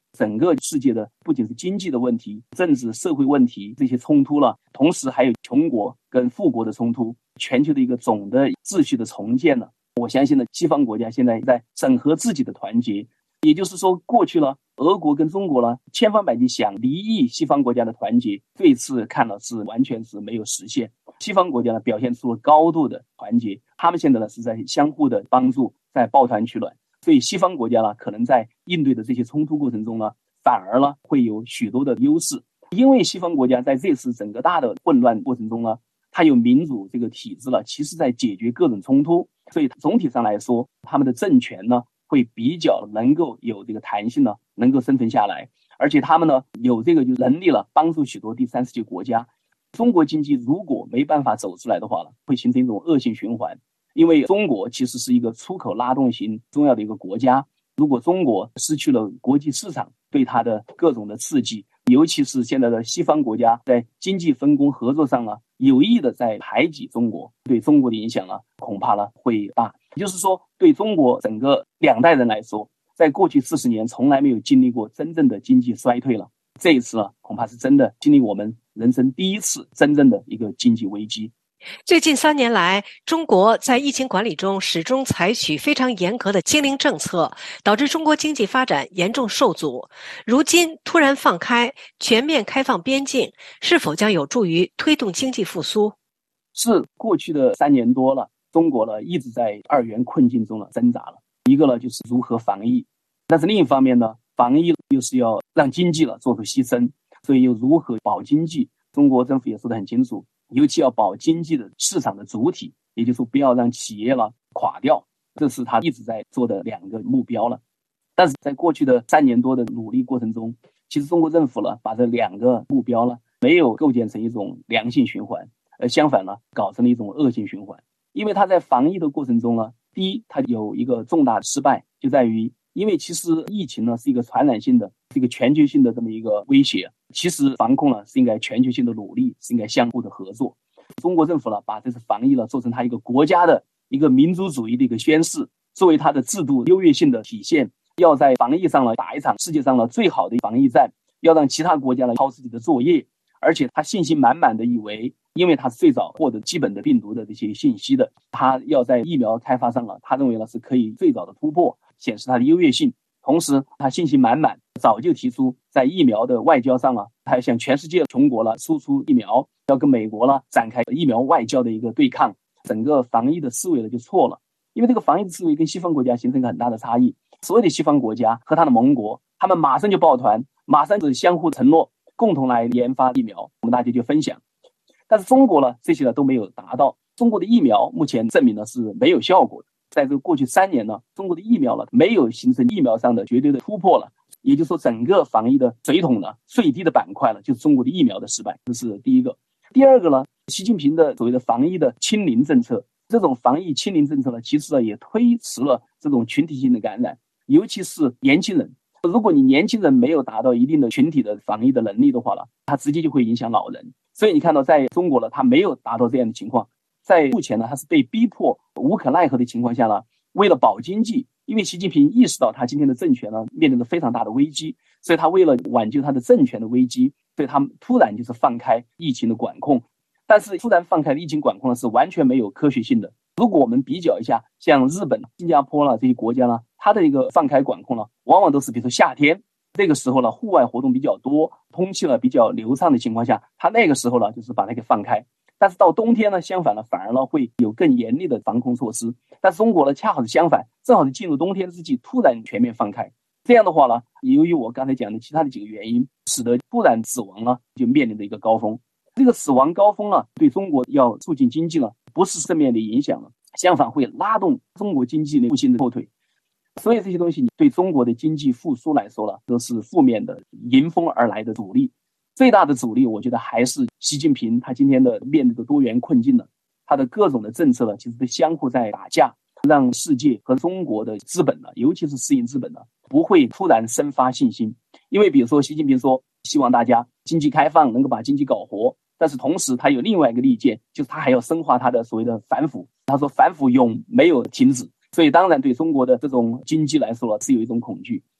整个世界的不仅是经济的问题、政治社会问题这些冲突了，同时还有穷国跟富国的冲突，全球的一个总的秩序的重建了。我相信呢，西方国家现在在整合自己的团结，也就是说，过去了俄国跟中国呢千方百计想离异西方国家的团结，这一次看了是完全是没有实现。西方国家呢表现出了高度的团结，他们现在呢是在相互的帮助，在抱团取暖。所以西方国家呢可能在应对的这些冲突过程中呢，反而呢会有许多的优势，因为西方国家在这次整个大的混乱过程中呢，它有民主这个体制了，其实在解决各种冲突，所以总体上来说，他们的政权呢会比较能够有这个弹性呢，能够生存下来，而且他们呢有这个能力了，帮助许多第三世界国家。中国经济如果没办法走出来的话呢，会形成一种恶性循环，因为中国其实是一个出口拉动型重要的一个国家，如果中国失去了国际市场对它的各种的刺激，尤其是现在的西方国家在经济分工合作上呢，有意的在排挤中国，对中国的影响呢恐怕呢会大。也就是说，对中国整个两代人来说，在过去40年从来没有经历过真正的经济衰退了，这一次呢恐怕是真的经历我们人生第一次真正的一个经济危机。 最近3年来，中国在疫情管理中始终采取非常严格的清零政策，导致中国经济发展严重受阻。如今突然放开，全面开放边境，是否将有助于推动经济复苏？ 是过去的3年多了，中国呢一直在二元困境中挣扎了。一个呢就是如何防疫，但是另一方面呢，防疫又是要让经济做出牺牲，所以又如何保经济？中国政府也说得很清楚。尤其要保经济的市场的主体，也就是说不要让企业垮掉，这是他一直在做的2个目标了。但是在过去的3年多的努力过程中，其实中国政府把这2个目标没有构建成一种良性循环，而相反搞成了一种恶性循环。因为他在防疫的过程中第一，他有一个重大的失败，就在于因为其实疫情是一个传染性的、是一个全球性的这么一个威胁。其实防控是应该全球性的努力，是应该相互的合作。中国政府把这次防疫做成它一个国家的一个民族主义的一个宣示，作为它的制度优越性的体现，要在防疫上打一场世界上最好的防疫战，要让其他国家抄自己的作业。而且他信心满满的以为，因为他是最早获得基本的病毒的这些信息的，他要在疫苗开发上他认为是可以最早的突破，显示他的优越性。同时他信心满满，早就提出在疫苗的外交上他要向全世界穷国输出疫苗，要跟美国展开疫苗外交的一个对抗。整个防疫的思维就错了，因为这个防疫的思维跟西方国家形成一个很大的差异。所有的西方国家和他的盟国，他们马上就抱团，马上就相互承诺，共同来研发疫苗，我们大家就分享。但是中国这些都没有达到。中国的疫苗目前证明是没有效果的。在这过去3年中国的疫苗没有形成疫苗上的绝对的突破了，也就是说整个防疫的水桶最低的板块就是中国的疫苗的失败，这是第一个。第二个习近平的所谓的防疫的清零政策，这种防疫清零政策其实也推迟了这种群体性的感染，尤其是年轻人。如果你年轻人没有达到一定的群体的防疫的能力的话它直接就会影响老人。所以你看到在中国它没有达到这样的情况。在目前它是被逼迫无可奈何的情况下为了保经济，因为习近平意识到他今天的政权面临着非常大的危机，所以他为了挽救他的政权的危机，所以他突然就是放开疫情的管控。但是突然放开的疫情管控是完全没有科学性的。如果我们比较一下像日本、新加坡这些国家它的一个放开管控往往都是比如说夏天，这个时候户外活动比较多，空气比较流畅的情况下，它那个时候就是把它给放开。但是到冬天相反反而会有更严厉的防控措施。但是中国恰好是相反，正好是进入冬天之际突然全面放开。这样的话由于我刚才讲的其他的几个原因，使得突然死亡就面临着一个高峰。这个死亡高峰对中国要促进经济不是正面的影响相反会拉动中国经济的复兴的后腿。所以这些东西对中国的经济复苏来说都是负面的，迎风而来的阻力。最大的阻力我觉得还是习近平他今天的面对的多元困境他的各种的政策其实都相互在打架，让世界和中国的资本尤其是私营资本不会突然生发信心。因为比如说习近平说希望大家经济开放，能够把经济搞活，但是同时他有另外一个利剑，就是他还要深化他的所谓的反腐。他说反腐永没有停止，所以当然对中国的这种经济来说是有一种恐惧。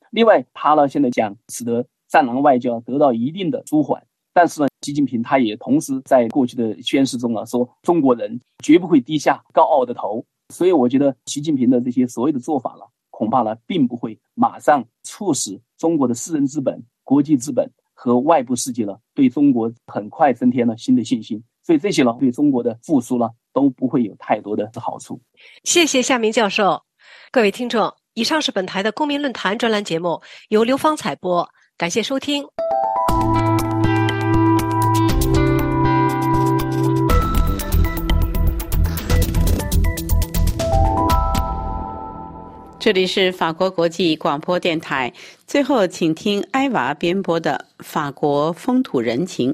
另外，他呢现在讲使得战狼外交得到一定的舒缓，但是呢，习近平他也同时在过去的宣示中说，中国人绝不会低下高傲的头。所以我觉得习近平的这些所谓的做法恐怕并不会马上促使中国的私人资本、国际资本和外部世界对中国很快增添了新的信心。所以这些对中国的复苏都不会有太多的好处。 谢谢夏明教授。各位听众，以上是本台的公民论坛专栏节目，由刘芳采播，感谢收听。 这里是法国国际广播电台，最后请听埃娃编播的法国风土人情。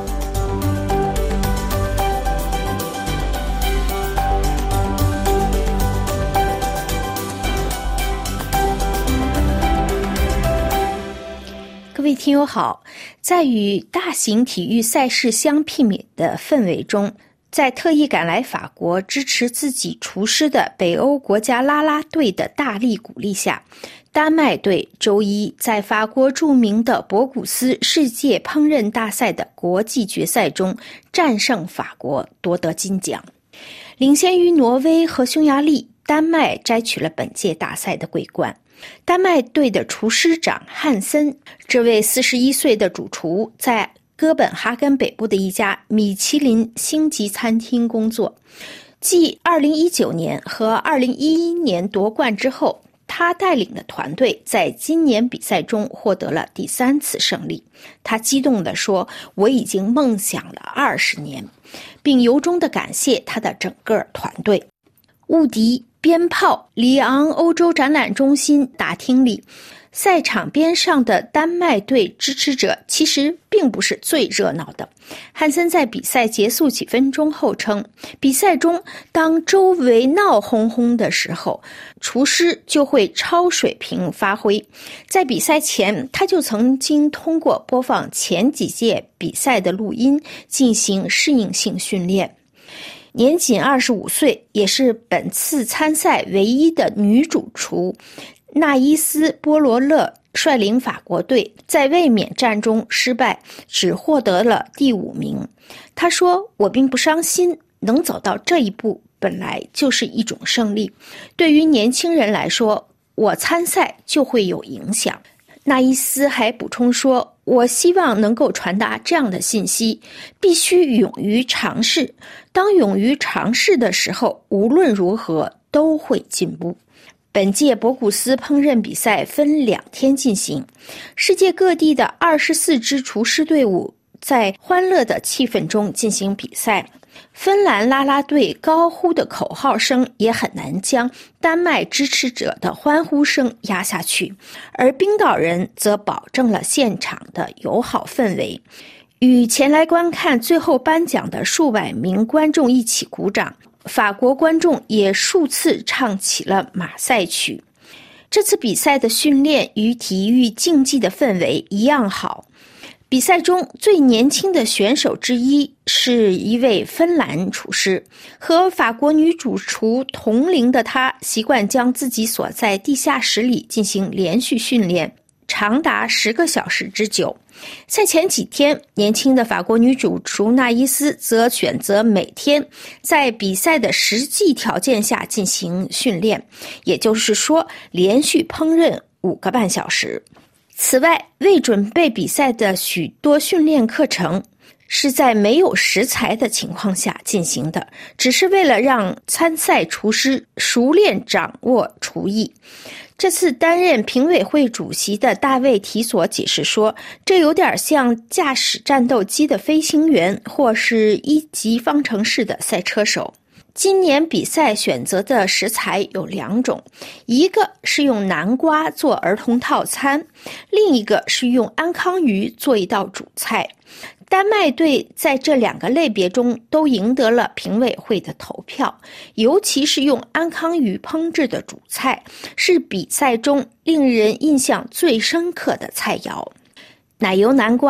各位听友好，在与大型体育赛事相媲美的氛围中，在特意赶来法国支持自己厨师的北欧国家啦啦队的大力鼓励下，丹麦队周一在法国著名的博古斯世界烹饪大赛的国际决赛中战胜法国，夺得金奖。领先于挪威和匈牙利，丹麦摘取了本届大赛的桂冠。丹麦队的厨师长汉森，这位41岁的主厨在哥本哈根北部的一家米其林星级餐厅工作。继2019年和2011年夺冠之后，他带领的团队在今年比赛中获得了第3次胜利。他激动地说，我已经梦想了20年，并由衷地感谢他的整个团队。雾迪鞭炮里昂欧洲展览中心大厅里，赛场边上的丹麦队支持者其实并不是最热闹的。汉森在比赛结束几分钟后称，比赛中当周围闹哄哄的时候，厨师就会超水平发挥。在比赛前，他就曾经通过播放前几届比赛的录音进行适应性训练。年仅25岁，也是本次参赛唯一的女主厨纳伊斯·波罗勒率领法国队在卫冕战中失败，只获得了第5名。他说，我并不伤心，能走到这一步本来就是一种胜利。对于年轻人来说，我参赛就会有影响。纳伊斯还补充说，我希望能够传达这样的信息，必须勇于尝试。当勇于尝试的时候，无论如何都会进步。本届博古斯烹饪比赛分2天进行，世界各地的24支厨师队伍在欢乐的气氛中进行比赛。芬兰啦啦队高呼的口号声也很难将丹麦支持者的欢呼声压下去，而冰岛人则保证了现场的友好氛围，与前来观看最后颁奖的数百名观众一起鼓掌。法国观众也数次唱起了马赛曲。这次比赛的训练与体育竞技的氛围一样好。比赛中最年轻的选手之一是一位芬兰厨师，和法国女主厨同龄的他习惯将自己锁在地下室里进行连续训练，长达10个小时之久。赛前几天，年轻的法国女主厨纳伊斯则选择每天在比赛的实际条件下进行训练，也就是说连续烹饪5个半小时。此外，为准备比赛的许多训练课程是在没有食材的情况下进行的，只是为了让参赛厨师熟练掌握厨艺。这次担任评委会主席的大卫·提索解释说，这有点像驾驶战斗机的飞行员或是1级方程式的赛车手。今年比赛选择的食材有2种，一个是用南瓜做儿童套餐，另一个是用安康鱼做一道主菜。丹麦队在这2个类别中都赢得了评委会的投票，尤其是用安康鱼烹制的主菜，是比赛中令人印象最深刻的菜肴。奶油南瓜、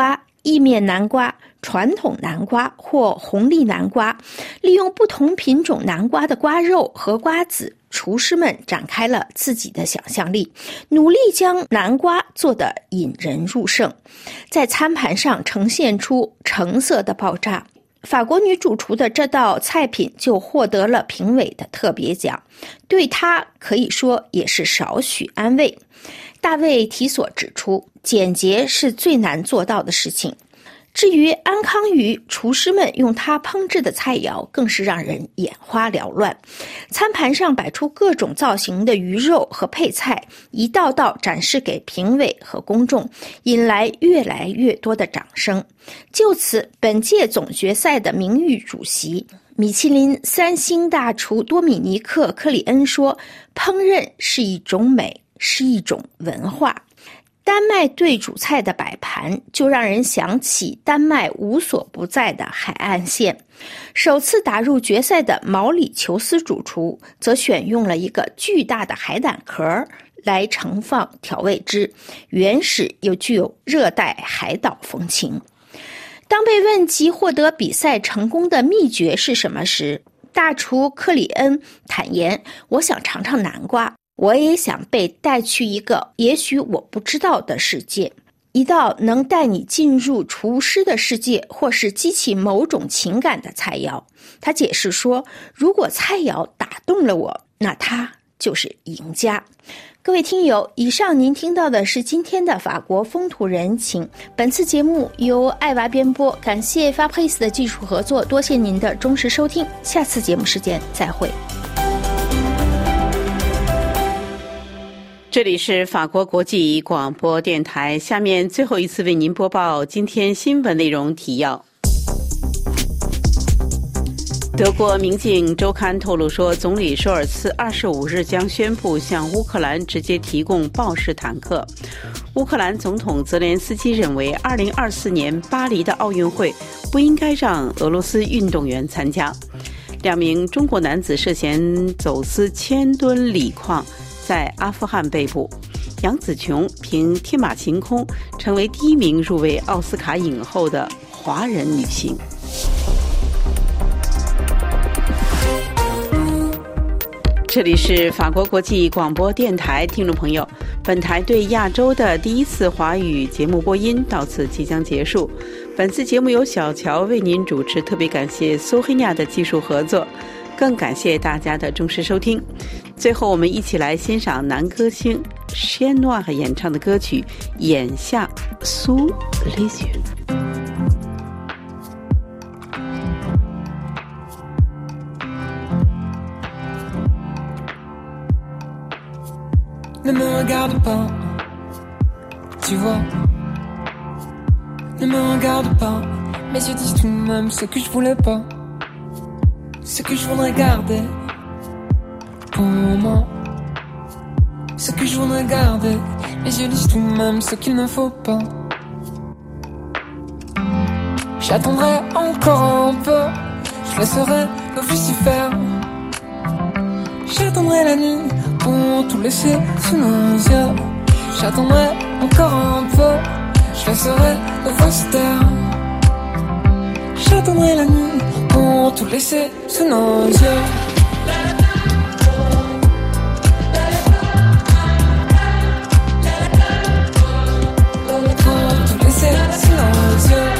意面南瓜、传统南瓜或红粒南瓜，利用不同品种南瓜的瓜肉和瓜子，厨师们展开了自己的想象力，努力将南瓜做得引人入胜，在餐盘上呈现出橙色的爆炸。法国女主厨的这道菜品就获得了评委的特别奖，对她可以说也是少许安慰。大卫提索指出，简洁是最难做到的事情。至于安康鱼，厨师们用它烹制的菜肴更是让人眼花缭乱。餐盘上摆出各种造型的鱼肉和配菜，一道道展示给评委和公众，引来越来越多的掌声。就此，本届总决赛的名誉主席米其林3星大厨多米尼克·克里恩说，烹饪是一种美，是一种文化。丹麦对主菜的摆盘就让人想起丹麦无所不在的海岸线。首次打入决赛的毛里求斯主厨则选用了一个巨大的海胆壳来盛放调味汁，原始又具有热带海岛风情。当被问及获得比赛成功的秘诀是什么时，大厨克里恩坦言，我想尝尝南瓜，我也想被带去一个也许我不知道的世界，一道能带你进入厨师的世界或是激起某种情感的菜肴。他解释说，如果菜肴打动了我，那他就是赢家。各位听友，以上您听到的是今天的法国风土人情。本次节目由艾娃编播，感谢Fabrice的技术合作，多谢您的忠实收听，下次节目时间再会。 这里是法国国际广播电台，下面最后一次为您播报今天新闻内容提要。德国明镜周刊透露说，总理舒尔茨25日将宣布向乌克兰直接提供豹式坦克。乌克兰总统泽连斯基认为2024年巴黎的奥运会不应该让俄罗斯运动员参加。2名中国男子涉嫌走私1000吨锂矿，在阿富汗被捕。杨紫琼凭《天马行空》成为第1名入围奥斯卡影后的华人女性。这里是法国国际广播电台，听众朋友，本台对亚洲的第一次华语节目播音到此即将结束。本次节目由小乔为您主持，特别感谢苏黑亚的技术合作，更感谢大家的忠实收听。最后，我们一起来欣赏男歌星谢诺尔演唱的歌曲《眼下苏雷雪》。 Ne me regarde pas, tu vois. Ne me regarde pas, mes yeux disent tout de même ce que je voulais pas, ce que je voudrais garder pour moi, ce que je voudrais garder. Mes yeux disent tout de même ce qu'il ne faut pas. J'attendrai encore un peu, je laisserai le Lucifer. J'attendrai la nuit pour tout laisser sous nos yeux. J'attendrai encore un peu, je laisserai nos voix se taire. J'attendrai la nuit pour tout laisser sous nos yeux. Pour tout laisser sous nos yeux.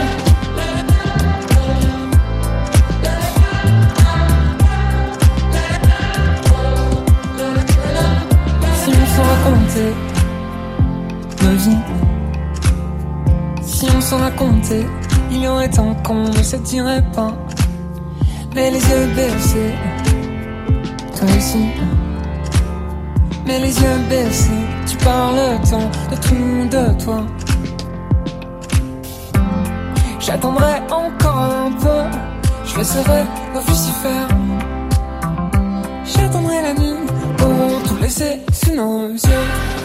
Nos vies, si on s'en racontait, il y aurait tant qu'on ne se dirait pas. Mais les yeux baissés, toi aussi. Mais les yeux baissés, tu parles tant de tout de toi. J'attendrai encore un peu, je laisserai le Lucifer. J'attendrai la nuit pour tout laisser sous nos yeux.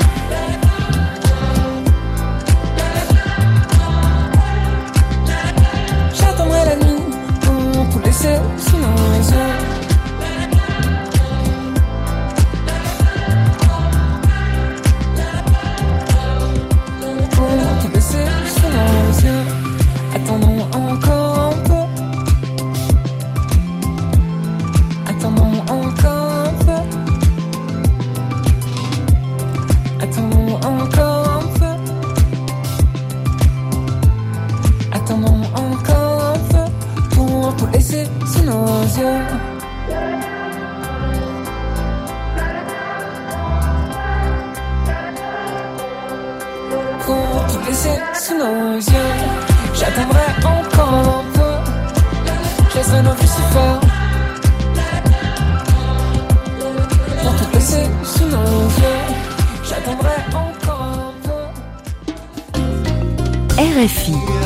J'attendrai la nuit pour tout laisser sous nos yeux. Pour tout laisser sous nos yeux. yeux. Pour tout laisser sous nos yeux, j'attendrai encore un peu. Je laisserai nos vues si fort. Pour tout laisser sous nos yeux, j'attendrai encore un peu. RFI